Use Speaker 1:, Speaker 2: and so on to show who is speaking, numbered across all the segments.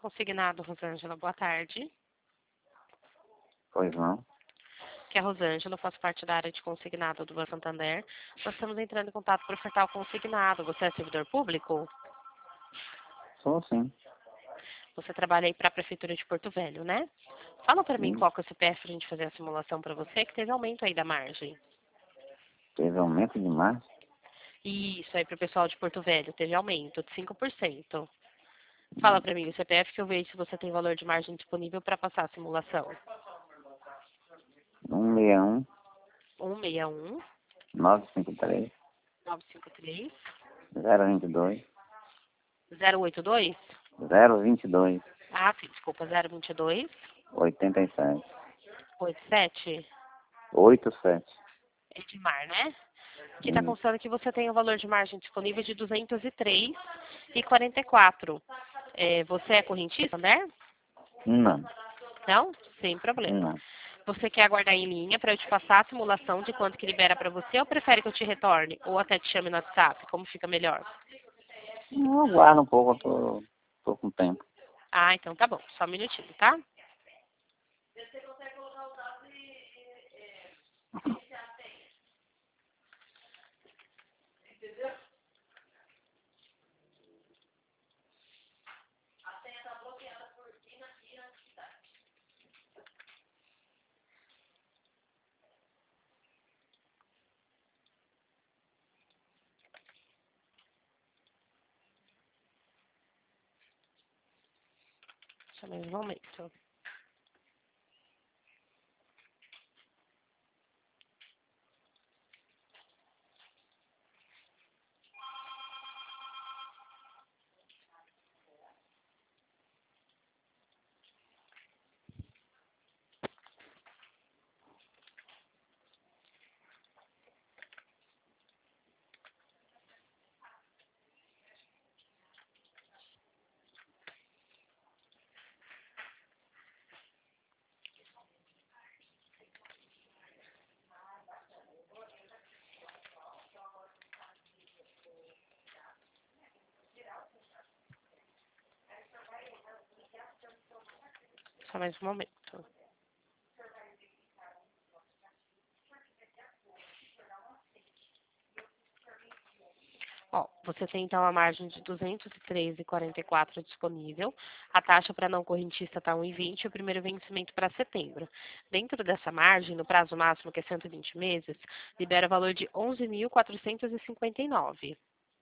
Speaker 1: Consignado, Rosângela, boa tarde.
Speaker 2: Pois não.
Speaker 1: Que é a Rosângela, eu faço parte da área de consignado do Banco Santander. Nós estamos entrando em contato para ofertar o consignado. Você é servidor público?
Speaker 2: Sou sim.
Speaker 1: Você trabalha aí para a Prefeitura de Porto Velho, né? Fala para mim
Speaker 2: Sim.
Speaker 1: qual que é o CPF para a gente fazer a simulação para você, que teve aumento aí da margem.
Speaker 2: Teve aumento demais.
Speaker 1: Isso aí para o pessoal de Porto Velho, teve aumento de 5%. Fala para mim o CPF que eu vejo se você tem valor de margem disponível para passar a simulação.
Speaker 2: 161
Speaker 1: 161
Speaker 2: 953
Speaker 1: 953
Speaker 2: 022
Speaker 1: 082?
Speaker 2: 022
Speaker 1: Ah, sim, desculpa, 022
Speaker 2: 87
Speaker 1: 87.
Speaker 2: 87.
Speaker 1: Edmar, né? Que está constando que você tem o valor de margem disponível de 203,44. Você é correntista, né?
Speaker 2: Não.
Speaker 1: Não? Sem problema.
Speaker 2: Não.
Speaker 1: Você quer aguardar em linha para eu te passar a simulação de quanto que libera para você ou prefere que eu te retorne? Ou até te chame no WhatsApp? Como fica melhor?
Speaker 2: Não, aguarda um pouco, eu tô com tempo.
Speaker 1: Ah, então tá bom. Só um minutinho, tá? Só mais um momento. Só mais um momento. Ó, você tem então a margem de 203,44 disponível. A taxa para não correntista está 1,20 e o primeiro vencimento para setembro. Dentro dessa margem, no prazo máximo, que é 120 meses, libera o valor de 11.459.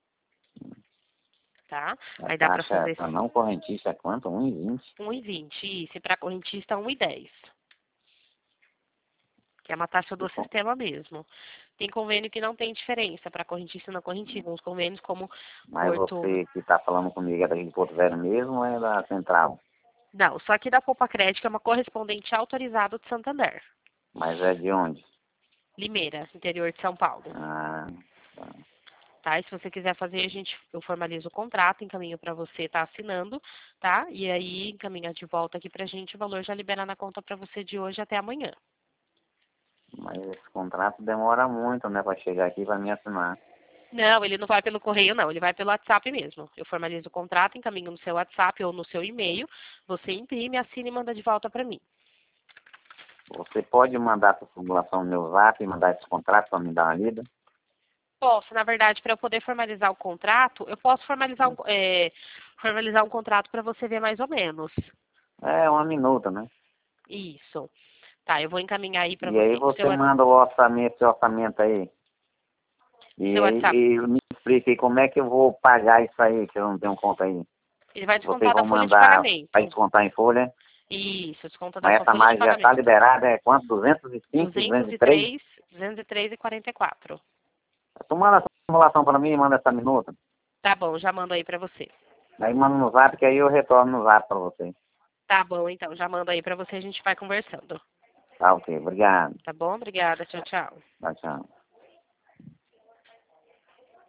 Speaker 1: Tá?
Speaker 2: A
Speaker 1: Aí dá para
Speaker 2: taxa
Speaker 1: fazer
Speaker 2: para não correntista é quanto? 1,20?
Speaker 1: 1,20. Isso, e para correntista 1,10. Que é uma taxa do
Speaker 2: Bom,
Speaker 1: sistema mesmo. Tem convênio que não tem diferença para correntista e não correntista. Uns convênios como
Speaker 2: mas
Speaker 1: Porto...
Speaker 2: você que está falando comigo é daqui de Porto Velho mesmo ou é da Central?
Speaker 1: Não, só que da Poupa Crédito é uma correspondente autorizada de Santander.
Speaker 2: Mas é de onde?
Speaker 1: Limeira, interior de São Paulo.
Speaker 2: Ah, tá.
Speaker 1: Tá? E se você quiser fazer, eu formalizo o contrato, encaminho para você estar assinando, tá? E aí encaminha de volta aqui pra gente, o valor já libera na conta para você de hoje até amanhã.
Speaker 2: Mas esse contrato demora muito, né, para chegar aqui para mim assinar.
Speaker 1: Não, ele não vai pelo correio, não. Ele vai pelo WhatsApp mesmo. Eu formalizo o contrato, encaminho no seu WhatsApp ou no seu e-mail. Você imprime, assina e manda de volta para mim.
Speaker 2: Você pode mandar essa simulação no meu zap e mandar esse contrato para me dar uma lida?
Speaker 1: Posso, na verdade, para eu poder formalizar o contrato, eu posso formalizar um contrato para você ver mais ou menos.
Speaker 2: É uma minuta, né?
Speaker 1: Isso. Tá, eu vou encaminhar aí para
Speaker 2: E aí
Speaker 1: você.
Speaker 2: você manda o orçamento, seu orçamento aí. E
Speaker 1: Seu
Speaker 2: aí
Speaker 1: WhatsApp.
Speaker 2: me explica aí como é que eu vou pagar isso aí, que eu não tenho conta aí.
Speaker 1: Ele vai
Speaker 2: Vocês
Speaker 1: descontar da
Speaker 2: vão
Speaker 1: folha de
Speaker 2: mandar para
Speaker 1: pagamento.
Speaker 2: descontar em folha,
Speaker 1: Isso, desconta da
Speaker 2: mas
Speaker 1: sua
Speaker 2: essa
Speaker 1: folha de
Speaker 2: margem já está
Speaker 1: pagamento.
Speaker 2: liberada, é quanto? 205, 203?
Speaker 1: 203,44.
Speaker 2: Tu manda essa simulação para mim e manda essa minuta.
Speaker 1: Tá bom, já mando aí para você.
Speaker 2: Aí manda no zap, que aí eu retorno no zap para você.
Speaker 1: Tá bom, então, já mando aí para você, a gente vai conversando.
Speaker 2: Tá, ok. Obrigado.
Speaker 1: Tá bom? Obrigada, tchau, tchau.
Speaker 2: Tchau, tchau.